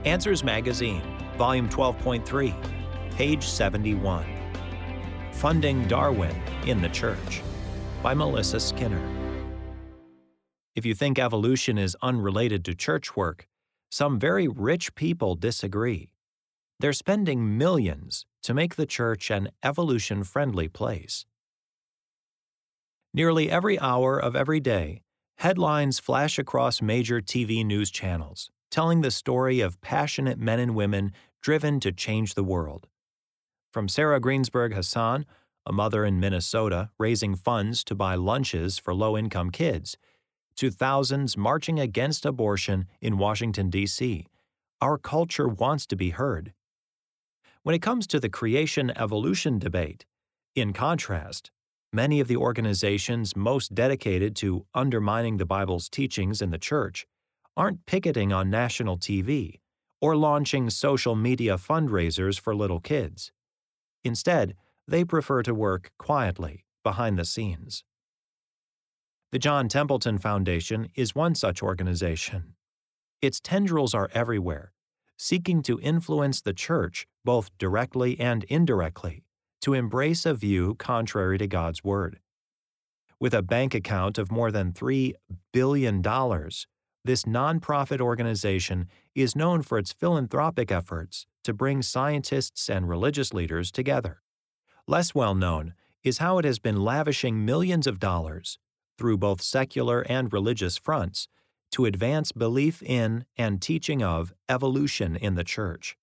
Answers Magazine, Volume 12.3, page 71. Funding Darwin in the Church, by Melissa Skinner. If you think evolution is unrelated to church work, some very rich people disagree. They're spending millions to make the church an evolution-friendly place. Nearly every hour of every day, headlines flash across major TV news channels, telling the story of passionate men and women driven to change the world. From Sarah Greensberg Hassan, a mother in Minnesota raising funds to buy lunches for low-income kids, to thousands marching against abortion in Washington, D.C., our culture wants to be heard. When it comes to the creation-evolution debate, in contrast, many of the organizations most dedicated to undermining the Bible's teachings in the church aren't picketing on national TV or launching social media fundraisers for little kids. Instead, they prefer to work quietly behind the scenes. The John Templeton Foundation is one such organization. Its tendrils are everywhere, seeking to influence the church both directly and indirectly to embrace a view contrary to God's Word. With a bank account of more than $3 billion, this nonprofit organization is known for its philanthropic efforts to bring scientists and religious leaders together. Less well known is how it has been lavishing millions of dollars through both secular and religious fronts to advance belief in and teaching of evolution in the church.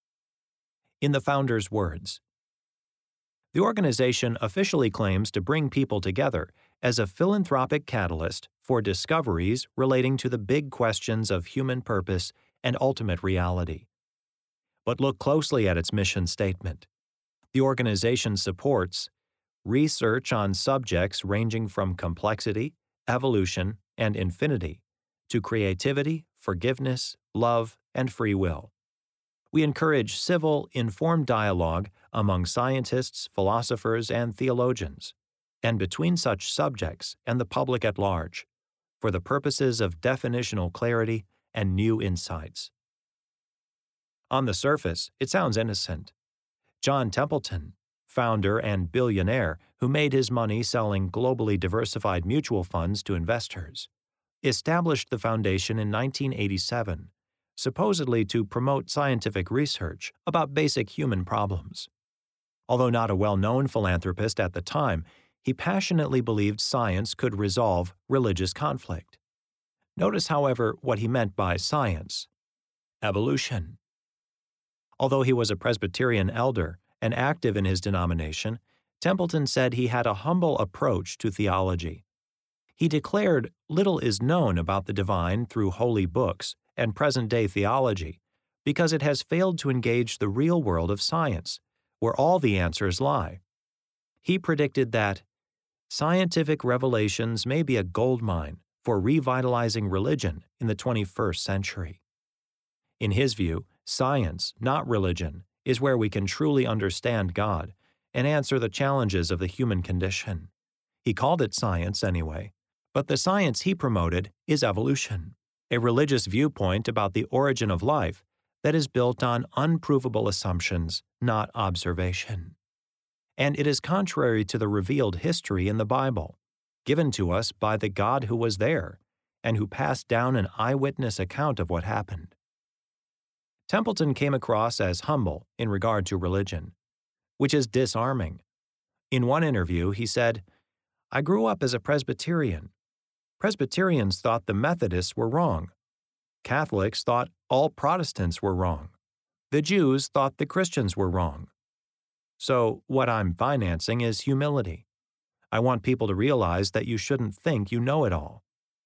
In the founder's words, the organization officially claims to bring people together as a philanthropic catalyst for discoveries relating to the big questions of human purpose and ultimate reality. But look closely at its mission statement. The organization supports research on subjects ranging from complexity, evolution, and infinity to creativity, forgiveness, love, and free will. We encourage civil, informed dialogue among scientists, philosophers, and theologians, and between such subjects and the public at large, for the purposes of definitional clarity and new insights. On the surface, it sounds innocent. John Templeton, founder and billionaire who made his money selling globally diversified mutual funds to investors, established the foundation in 1987, supposedly to promote scientific research about basic human problems. Although not a well-known philanthropist at the time, he passionately believed science could resolve religious conflict. Notice, however, what he meant by science: evolution. Although he was a Presbyterian elder and active in his denomination, Templeton said he had a humble approach to theology. He declared little is known about the divine through holy books and present-day theology because it has failed to engage the real world of science, where all the answers lie. He predicted that scientific revelations may be a goldmine for revitalizing religion in the 21st century. In his view, science, not religion, is where we can truly understand God and answer the challenges of the human condition. He called it science anyway, but the science he promoted is evolution, a religious viewpoint about the origin of life that is built on unprovable assumptions, not observation. And it is contrary to the revealed history in the Bible, given to us by the God who was there and who passed down an eyewitness account of what happened. Templeton came across as humble in regard to religion, which is disarming. In one interview, he said, "I grew up as a Presbyterian. Presbyterians thought the Methodists were wrong. Catholics thought all Protestants were wrong. The Jews thought the Christians were wrong. So what I'm financing is humility. I want people to realize that you shouldn't think you know it all."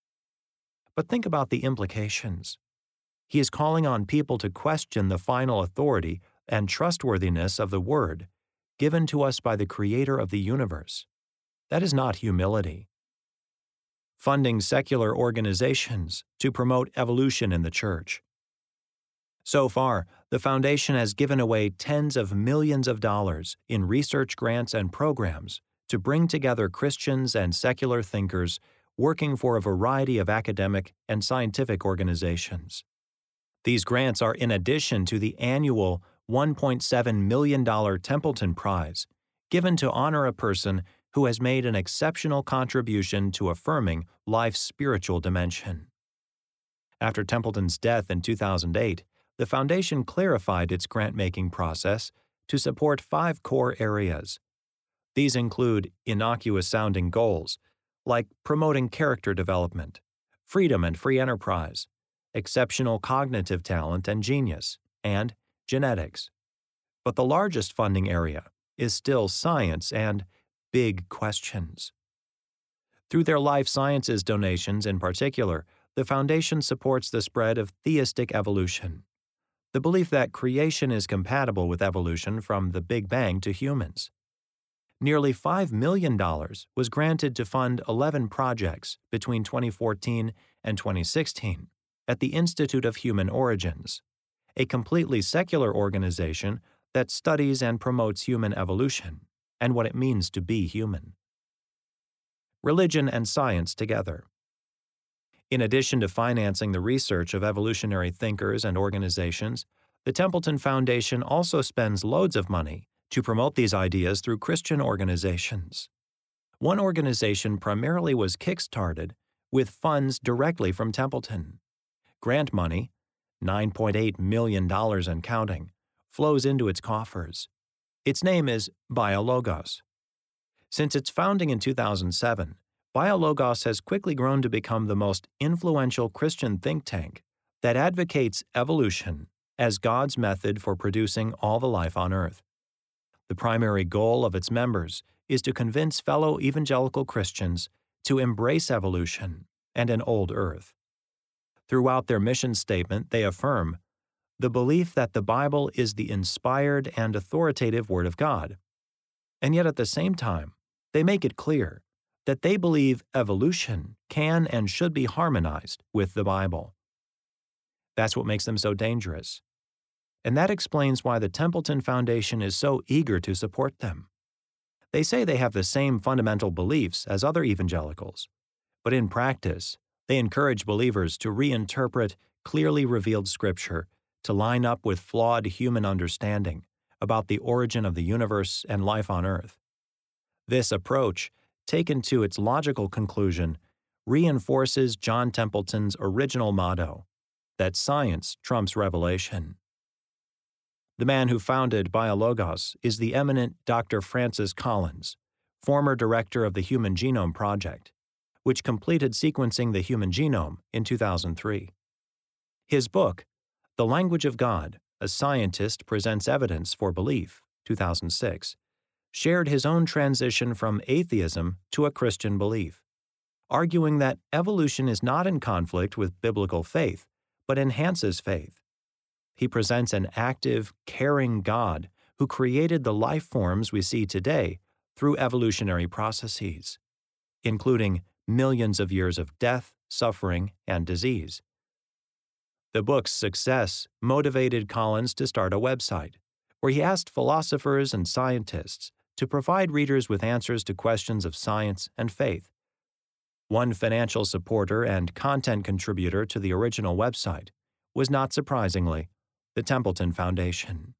But think about the implications. He is calling on people to question the final authority and trustworthiness of the Word given to us by the Creator of the universe. That is not humility. Funding secular organizations to promote evolution in the church. So far, the foundation has given away tens of millions of dollars in research grants and programs to bring together Christians and secular thinkers working for a variety of academic and scientific organizations. These grants are in addition to the annual $1.7 million Templeton Prize, given to honor a person who has made an exceptional contribution to affirming life's spiritual dimension. After Templeton's death in 2008, the foundation clarified its grant-making process to support 5 core areas. These include innocuous-sounding goals, like promoting character development, freedom and free enterprise, exceptional cognitive talent and genius, and genetics. But the largest funding area is still science and big questions. Through their life sciences donations in particular, the foundation supports the spread of theistic evolution, the belief that creation is compatible with evolution from the Big Bang to humans. Nearly $5 million was granted to fund 11 projects between 2014 and 2016 at the Institute of Human Origins, a completely secular organization that studies and promotes human evolution and what it means to be human. Religion and science together. In addition to financing the research of evolutionary thinkers and organizations, the Templeton Foundation also spends loads of money to promote these ideas through Christian organizations. One organization primarily was kickstarted with funds directly from Templeton. Grant money, $9.8 million and counting, flows into its coffers. Its name is BioLogos. Since its founding in 2007, BioLogos has quickly grown to become the most influential Christian think tank that advocates evolution as God's method for producing all the life on earth. The primary goal of its members is to convince fellow evangelical Christians to embrace evolution and an old earth. Throughout their mission statement, they affirm the belief that the Bible is the inspired and authoritative Word of God. And yet at the same time, they make it clear that they believe evolution can and should be harmonized with the Bible. That's what makes them so dangerous. And that explains why the Templeton Foundation is so eager to support them. They say they have the same fundamental beliefs as other evangelicals, but in practice, they encourage believers to reinterpret clearly revealed Scripture to line up with flawed human understanding about the origin of the universe and life on earth. This approach, taken to its logical conclusion, reinforces John Templeton's original motto, that science trumps revelation. The man who founded BioLogos is the eminent Dr. Francis Collins, former director of the Human Genome Project, which completed sequencing the human genome in 2003. His book, The Language of God, A Scientist Presents Evidence for Belief, 2006, shared his own transition from atheism to a Christian belief, arguing that evolution is not in conflict with biblical faith, but enhances faith. He presents an active, caring God who created the life forms we see today through evolutionary processes, including millions of years of death, suffering, and disease. The book's success motivated Collins to start a website, where he asked philosophers and scientists to provide readers with answers to questions of science and faith. One financial supporter and content contributor to the original website was, not surprisingly, the Templeton Foundation.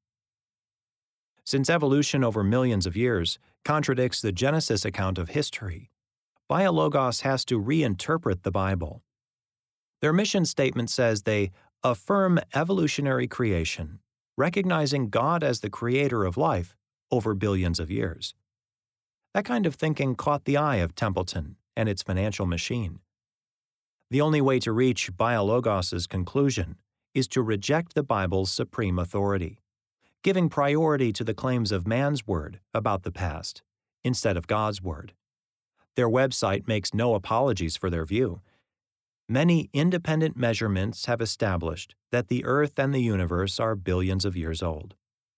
Since evolution over millions of years contradicts the Genesis account of history, BioLogos has to reinterpret the Bible. Their mission statement says they affirm evolutionary creation, recognizing God as the creator of life over billions of years. That kind of thinking caught the eye of Templeton and its financial machine. The only way to reach BioLogos's conclusion is to reject the Bible's supreme authority, giving priority to the claims of man's word about the past instead of God's word. Their website makes no apologies for their view. Many independent measurements have established that the earth and the universe are billions of years old.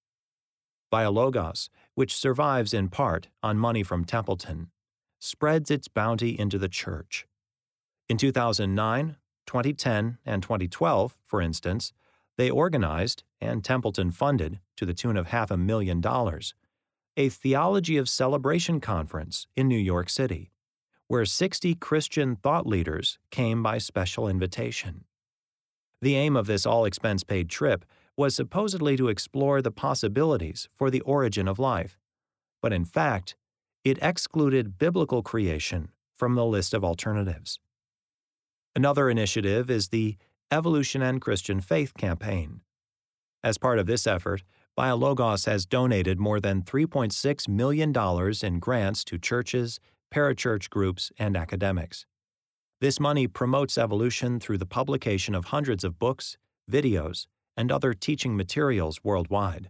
BioLogos, which survives in part on money from Templeton, spreads its bounty into the church. In 2009, 2010, and 2012, for instance, they organized, and Templeton funded, to the tune of $500,000, a Theology of Celebration conference in New York City, where 60 Christian thought leaders came by special invitation. The aim of this all-expense-paid trip was supposedly to explore the possibilities for the origin of life, but in fact, it excluded biblical creation from the list of alternatives. Another initiative is the Evolution and Christian Faith campaign. As part of this effort, BioLogos has donated more than $3.6 million in grants to churches, parachurch groups, and academics. This money promotes evolution through the publication of hundreds of books, videos, and other teaching materials worldwide.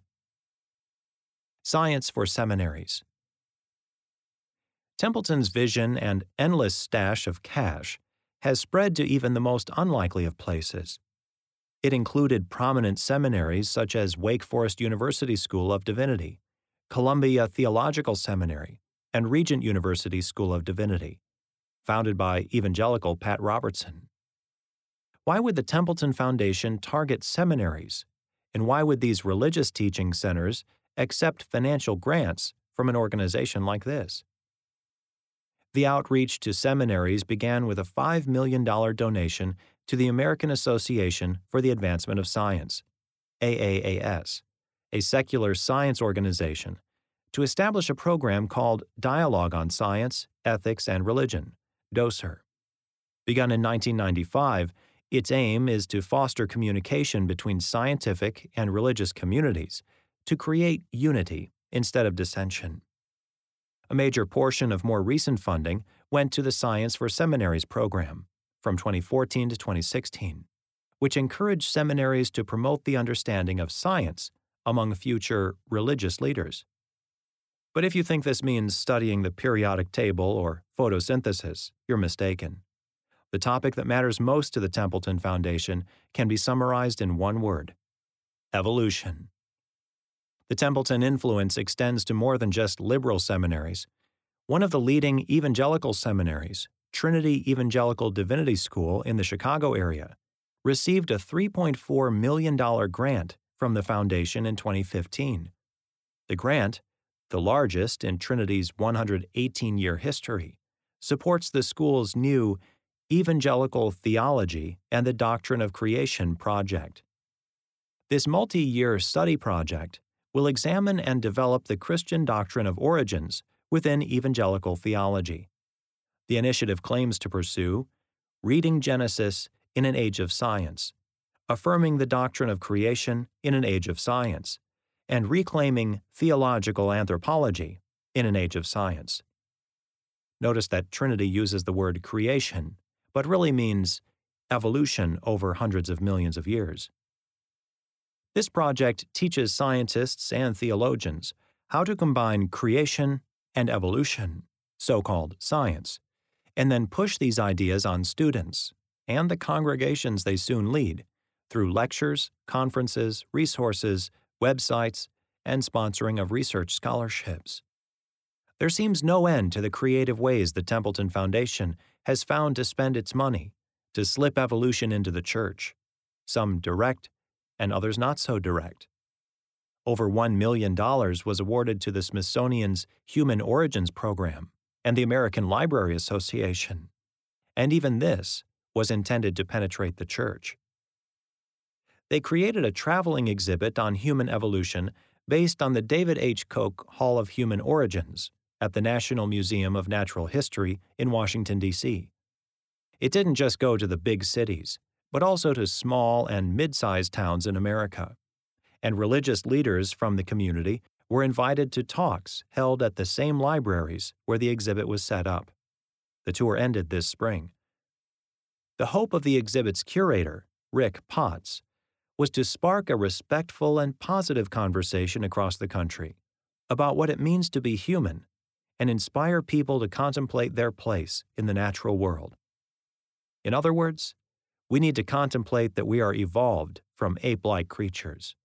Science for seminaries. Templeton's vision and endless stash of cash has spread to even the most unlikely of places. It included prominent seminaries such as Wake Forest University School of Divinity, Columbia Theological Seminary, and Regent University School of Divinity, founded by evangelical Pat Robertson. Why would the Templeton Foundation target seminaries, and why would these religious teaching centers accept financial grants from an organization like this? The outreach to seminaries began with a $5 million donation to the American Association for the Advancement of Science, AAAS, a secular science organization, to establish a program called Dialogue on Science, Ethics, and Religion, DOSER. Begun in 1995, its aim is to foster communication between scientific and religious communities to create unity instead of dissension. A major portion of more recent funding went to the Science for Seminaries program from 2014 to 2016, which encouraged seminaries to promote the understanding of science among future religious leaders. But if you think this means studying the periodic table or photosynthesis, you're mistaken. The topic that matters most to the Templeton Foundation can be summarized in one word: evolution. The Templeton influence extends to more than just liberal seminaries. One of the leading evangelical seminaries, Trinity Evangelical Divinity School in the Chicago area, received a $3.4 million grant from the foundation in 2015. The grant, the largest in Trinity's 118-year history, supports the school's new Evangelical Theology and the Doctrine of Creation project. This multi-year study project will examine and develop the Christian doctrine of origins within evangelical theology. The initiative claims to pursue reading Genesis in an age of science, affirming the doctrine of creation in an age of science, and reclaiming theological anthropology in an age of science. Notice that Trinity uses the word creation, but really means evolution over hundreds of millions of years. This project teaches scientists and theologians how to combine creation and evolution, so-called science, and then push these ideas on students and the congregations they soon lead through lectures, conferences, resources, websites, and sponsoring of research scholarships. There seems no end to the creative ways the Templeton Foundation has found to spend its money to slip evolution into the church, some direct and others not so direct. Over $1 million was awarded to the Smithsonian's Human Origins Program and the American Library Association, and even this was intended to penetrate the church. They created a traveling exhibit on human evolution based on the David H. Koch Hall of Human Origins at the National Museum of Natural History in Washington, D.C. It didn't just go to the big cities, but also to small and mid-sized towns in America. And religious leaders from the community were invited to talks held at the same libraries where the exhibit was set up. The tour ended this spring. The hope of the exhibit's curator, Rick Potts, was to spark a respectful and positive conversation across the country about what it means to be human and inspire people to contemplate their place in the natural world. In other words, we need to contemplate that we are evolved from ape-like creatures.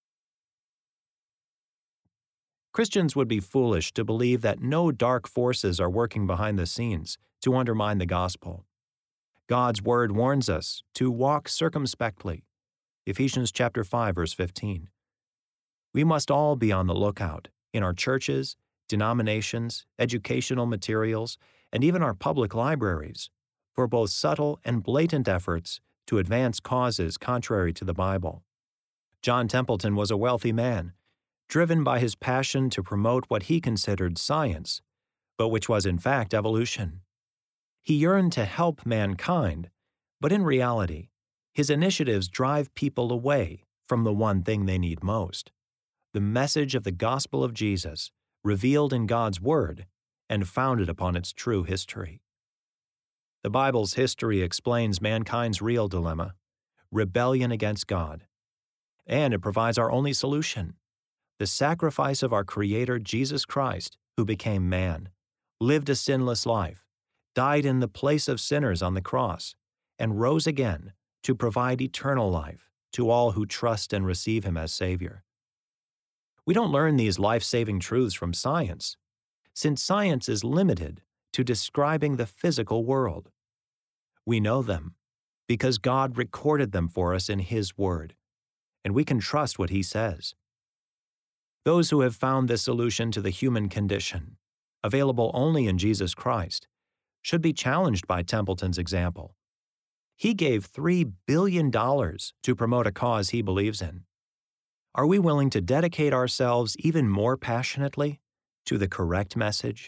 Christians would be foolish to believe that no dark forces are working behind the scenes to undermine the gospel. God's word warns us to walk circumspectly. Ephesians chapter 5, verse 15. We must all be on the lookout in our churches, denominations, educational materials, and even our public libraries for both subtle and blatant efforts to advance causes contrary to the Bible. John Templeton was a wealthy man, driven by his passion to promote what he considered science, but which was in fact evolution. He yearned to help mankind, but in reality, his initiatives drive people away from the one thing they need most: the message of the gospel of Jesus, revealed in God's Word and founded upon its true history. The Bible's history explains mankind's real dilemma: rebellion against God. And it provides our only solution: the sacrifice of our Creator Jesus Christ, who became man, lived a sinless life, died in the place of sinners on the cross, and rose again to provide eternal life to all who trust and receive Him as Savior. We don't learn these life-saving truths from science, since science is limited to describing the physical world. We know them because God recorded them for us in His Word, and we can trust what He says. Those who have found this solution to the human condition, available only in Jesus Christ, should be challenged by Templeton's example. He gave $3 billion to promote a cause he believes in. Are we willing to dedicate ourselves even more passionately to the correct message?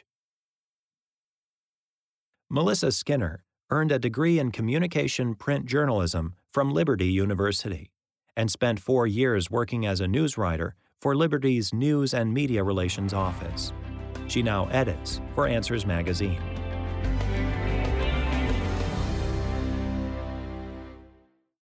Melissa Skinner earned a degree in communication print journalism from Liberty University and spent 4 years working as a news writer for Liberty's News and Media Relations Office. She now edits for Answers Magazine.